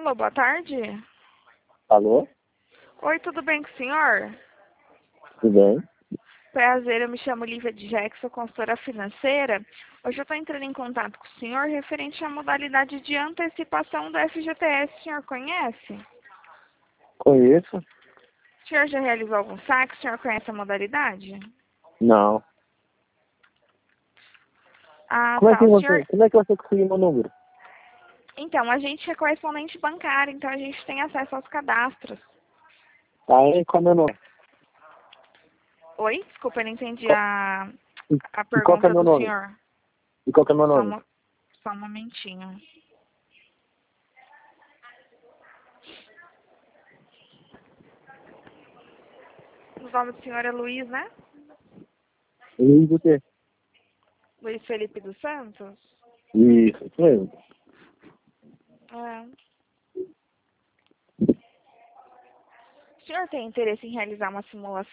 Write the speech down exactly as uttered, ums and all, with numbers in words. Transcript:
Alô, boa tarde. Alô? Oi, tudo bem com o senhor? Tudo bem? Prazer, eu me chamo Lívia de Jack, sou consultora financeira. Hoje eu estou entrando em contato com o senhor referente à modalidade de antecipação do F G T S. O senhor conhece? Conheço? O senhor já realizou algum saque? O senhor conhece a modalidade? Não. Ah, Como é tá. que O você, senhor... como é que você conseguiu meu número? Então, a gente é correspondente bancário, então a gente tem acesso aos cadastros. Aí, qual é meu nome? Oi? Desculpa, eu não entendi Qual- a, E, a e qual que é pergunta meu do nome? senhor. E qual que é meu Só, nome? um, só um momentinho. O nome do senhor é Luiz, né? Luiz o quê? Luiz Felipe dos Santos? Isso, isso mesmo. É. O senhor tem interesse em realizar uma simulação